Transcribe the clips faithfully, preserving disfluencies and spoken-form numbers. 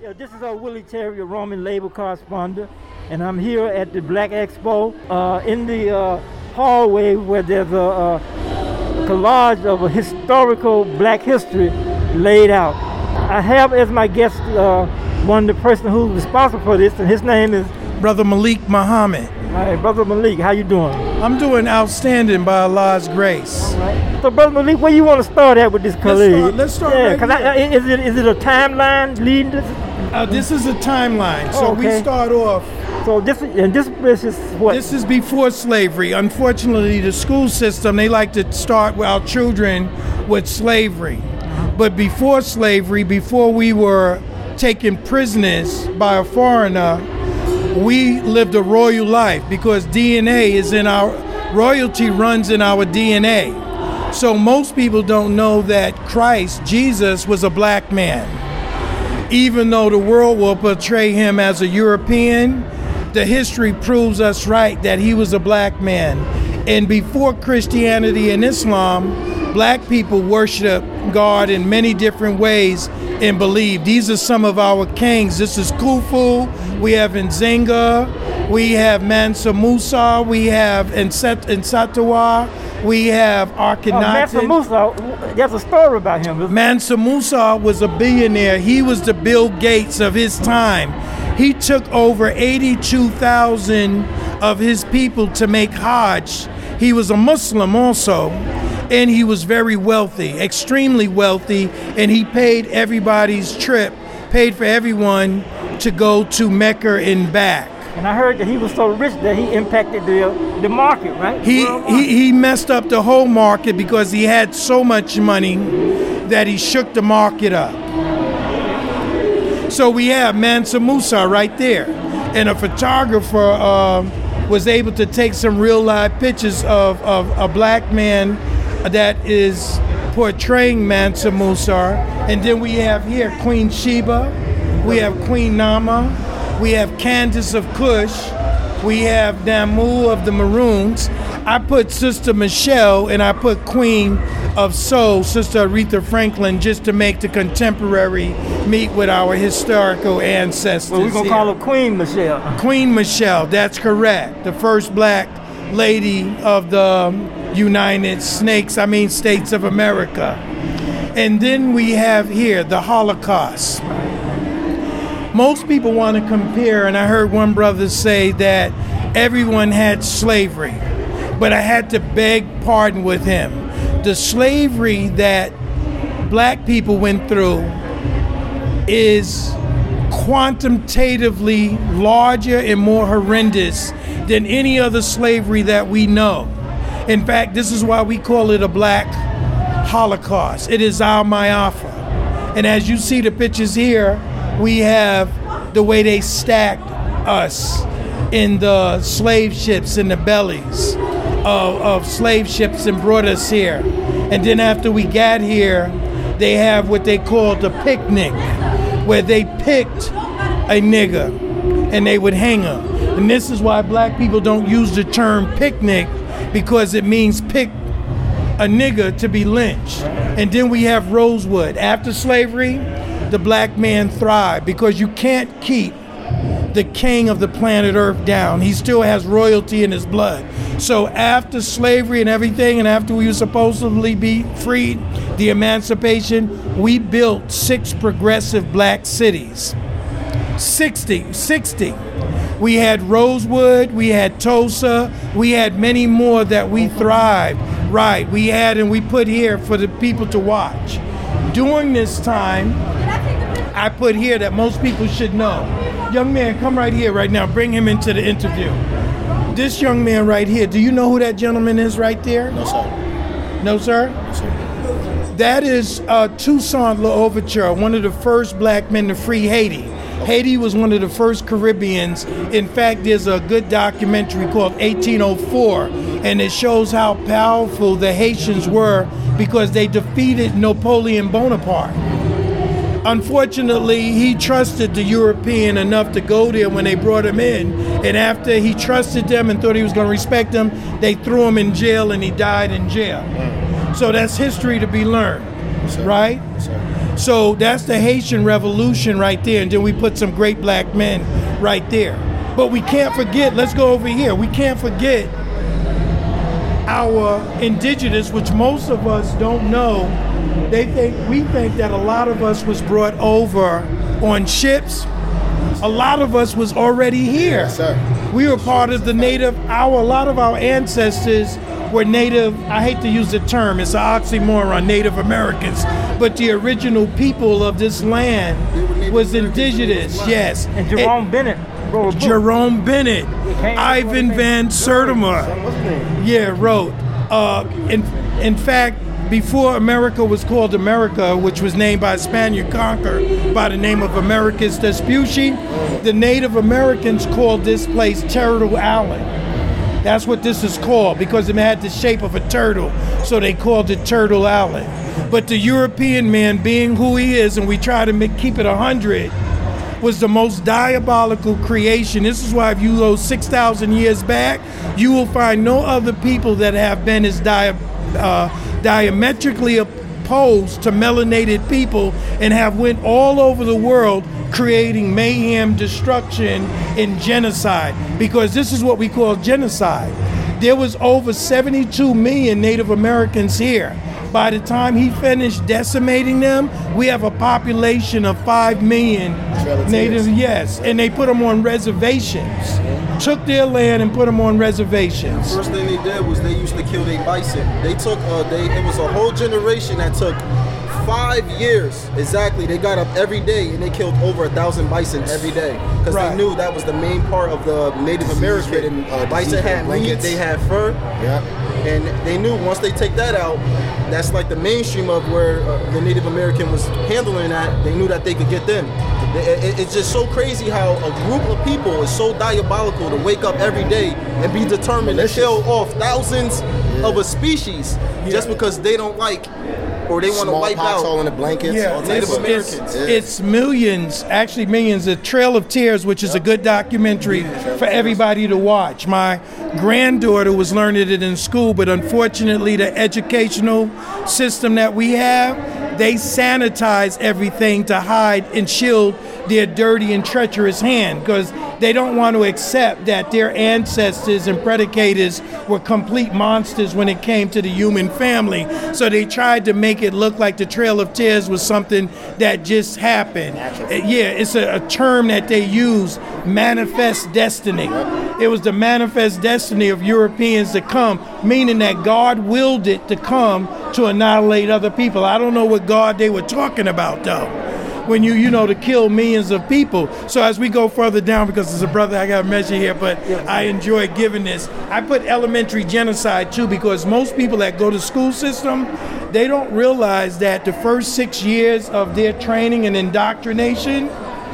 Yeah, this is our Willie Terry, a Roman label correspondent, and I'm here at the Black Expo uh, in the uh, hallway where there's a, a collage of a historical black history laid out. I have as my guest uh, one of the person who's responsible for this, and his name is Brother Malik Muhammad. All right, Brother Malik, how you doing? I'm doing outstanding by Allah's grace. All right. So, Brother Malik, where you want to start at with this collage? Let's start, let's start yeah, right cause I, is, it, is it a timeline leading this? Uh, this is a timeline, so oh, okay. we start off. So this and this, this is what? This is before slavery. Unfortunately, the school system, they like to start with our children with slavery. But before slavery, before we were taken prisoners by a foreigner, we lived a royal life because D N A is in our, royalty runs in our D N A. So most people don't know that Christ, Jesus, was a black man. Even though the world will portray him as a European, the history proves us right that he was a black man. And before Christianity and Islam, black people worship God in many different ways and believe. These are some of our kings. This is Khufu, we have Nzinga, we have Mansa Musa, we have Nsatawa, we have Akhenaten. Oh, Mansa Musa, there's a story about him. Mansa Musa was a billionaire. He was the Bill Gates of his time. He took over eighty-two thousand of his people to make Hajj. He was a Muslim also, and he was very wealthy, extremely wealthy, and he paid everybody's trip, paid for everyone to go to Mecca and back. And I heard that he was so rich that he impacted the the market, right? He, he he messed up the whole market because he had so much money that he shook the market up. So we have Mansa Musa right there, and a photographer uh, was able to take some real live pictures of, of a black man that is portraying Mansa Musa. And then we have here Queen Sheba, we have Queen Nama, we have Candace of Kush, we have Namu of the Maroons. I put Sister Michelle and I put Queen of Soul, Sister Aretha Franklin, just to make the contemporary meet with our historical ancestors. Well, we're going to call her Queen Michelle. Queen Michelle, that's correct. The first black lady of the United Snakes, I mean States of America. And then we have here the Holocaust. Most people want to compare, and I heard one brother say that everyone had slavery, but I had to beg pardon with him. The slavery that black people went through is quantitatively larger and more horrendous than any other slavery that we know. In fact, this is why we call it a black Holocaust. It is our Ma'afa. And as you see the pictures here, we have the way they stacked us in the slave ships in the bellies of, of slave ships and brought us here. And then after we got here, they have what they call the picnic, where they picked a nigger and they would hang him. And this is why black people don't use the term picnic, because it means pick a nigger to be lynched. And then we have Rosewood. After slavery, the black man thrived because you can't keep the king of the planet Earth down. He still has royalty in his blood. So after slavery and everything, and after we were supposedly be freed, the emancipation, we built six progressive black cities. sixty, sixty. We had Rosewood, we had Tulsa, we had many more that we thrived. Right, we had and we put here for the people to watch. During this time, I put here that most people should know. Young man, come right here right now. Bring him into the interview. This young man right here, do you know who that gentleman is right there? No, sir. No, sir? No, sir. That is uh, Toussaint L'Ouverture, one of the first black men to free Haiti. Haiti was one of the first Caribbeans. In fact, there's a good documentary called eighteen oh four, and it shows how powerful the Haitians were because they defeated Napoleon Bonaparte. Unfortunately, he trusted the European enough to go there when they brought him in. And after he trusted them and thought he was going to respect them, they threw him in jail and he died in jail. So that's history to be learned, right? So that's the Haitian Revolution right there. And then we put some great black men right there. But we can't forget, let's go over here. We can't forget our indigenous, which most of us don't know. They think, we think that a lot of us was brought over on ships. A lot of us was already here. Yes, sir. We were part of the native, our, a lot of our ancestors were native, I hate to use the term, it's an oxymoron, Native Americans, but the original people of this land was indigenous, yes. And Jerome It- Bennett wrote a book. Jerome Bennett, came- Ivan Van Sertima, What's his name? yeah, wrote. Uh, in, in fact, before America was called America, which was named by a Spaniard conqueror by the name of Americus Vespucci, the Native Americans called this place Turtle Island. That's what this is called because it had the shape of a turtle, so they called it Turtle Island. But the European man, being who he is, and we try to make, keep it a hundred, was the most diabolical creation. This is why if you go six thousand years back, you will find no other people that have been as dia- uh, diametrically opposed to melanated people and have went all over the world creating mayhem, destruction, and genocide. Because this is what we call genocide. There was over seventy-two million Native Americans here. By the time he finished decimating them, we have a population of five million Native, yes, and they put them on reservations. Took their land and put them on reservations. First thing they did was they used to kill their bison. They took, uh, they it was a whole generation that took five years exactly. They got up every day and they killed over a thousand bison every day because Right. they knew that was the main part of the Native American. uh, Bison had meat, blankets. they had fur, Yeah. and they knew once they take that out, that's like the mainstream of where uh, the Native American was handling that. They knew that they could get them. It- it- It's just so crazy how a group of people is so diabolical to wake up every day and be determined to kill off thousands of a species just because they don't like or they want to wipe Smallpox all in out. the blankets. Yeah, all Native type it's, of- Americans. it's, Yeah. it's millions, actually millions. The Trail of Tears, which is a good documentary for everybody to watch. My granddaughter was learning it in school, but unfortunately, the educational system that we have, they sanitize everything to hide and shield their dirty and treacherous hand because they don't want to accept that their ancestors and predicators were complete monsters when it came to the human family. So they tried to make it look like the Trail of Tears was something that just happened. Uh, Yeah, it's a, a term that they use, manifest destiny. It was the manifest destiny of Europeans to come, meaning that God willed it to come to annihilate other people. I don't know what God they were talking about though. When you, you know, to kill millions of people. So as we go further down, because there's a brother I got to measure here, but I enjoy giving this. I put elementary genocide too, because most people that go to school system, they don't realize that the first six years of their training and indoctrination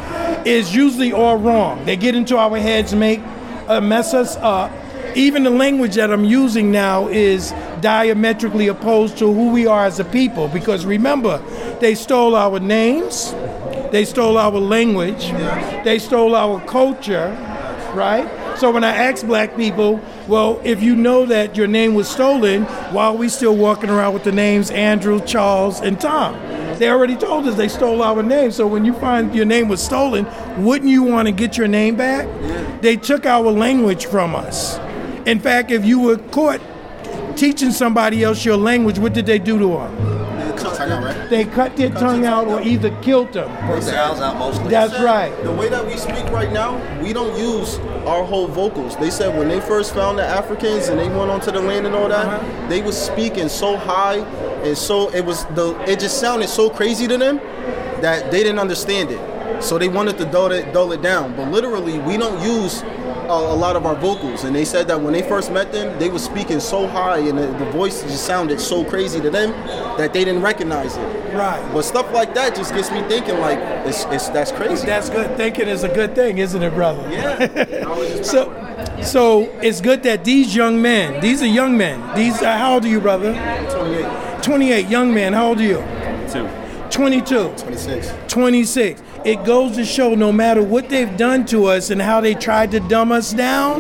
is usually all wrong. They get into our heads, make uh, mess us up. Even the language that I'm using now is diametrically opposed to who we are as a people. Because remember, they stole our names, they stole our language, they stole our culture, right? So when I ask black people, well, if you know that your name was stolen, why are we still walking around with the names Andrew, Charles, and Tom? They already told us they stole our name. So when you find your name was stolen, wouldn't you want to get your name back? They took our language from us. In fact, if you were caught teaching somebody else your language, what did they do to them? Tongue out, right? They cut their tongue out or either killed them. Sounds out mostly. That's right. The way that we speak right now, we don't use our whole vocals. They said when they first found the Africans and they went onto the land and all that, Uh-huh. they was speaking so high and so it was the it just sounded so crazy to them that they didn't understand it. So they wanted to dull it, dull it down. But literally, we don't use a, a lot of our vocals. And they said that when they first met them, they were speaking so high and the, the voice just sounded so crazy to them that they didn't recognize it. Right. But stuff like that just gets me thinking like, it's, it's that's crazy. That's good. Thinking is a good thing, isn't it, brother? Yeah. So, so it's good that these young men, these are young men. These are, how old are you, brother? twenty-eight. twenty-eight, young man. How old are you? Two. twenty-two. twenty-six. twenty-six. It goes to show no matter what they've done to us and how they tried to dumb us down,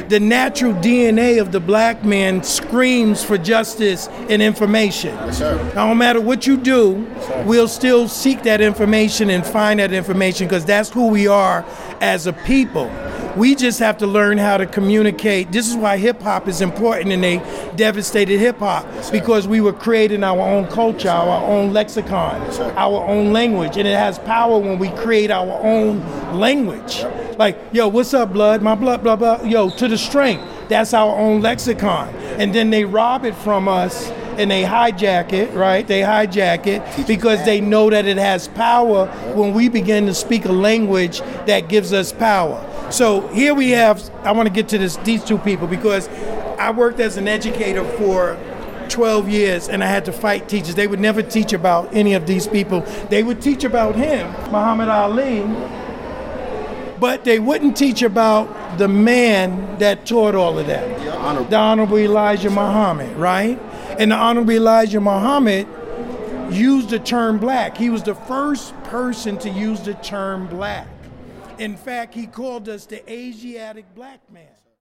the natural D N A of the black man screams for justice and information. Yes, sir. Now, no matter what you do, sir. we'll still seek that information and find that information because that's who we are as a people. We just have to learn how to communicate. This is why hip-hop is important, and they devastated hip-hop Yes, because we were creating our own culture, our own lexicon, Yes, sir. our own language, and it has power when we create our own language. Like, yo, what's up, blood? My blood, blah, blah. Yo, to the strength. That's our own lexicon. And then they rob it from us and they hijack it, right? They hijack it because they know that it has power when we begin to speak a language that gives us power. So here we have, I want to get to this, these two people because I worked as an educator for twelve years and I had to fight teachers. They would never teach about any of these people. They would teach about him, Muhammad Ali, but they wouldn't teach about the man that taught all of that. The Honorable, the Honorable Elijah Muhammad, right? And the Honorable Elijah Muhammad used the term black. He was the first person to use the term black. In fact, he called us the Asiatic black man.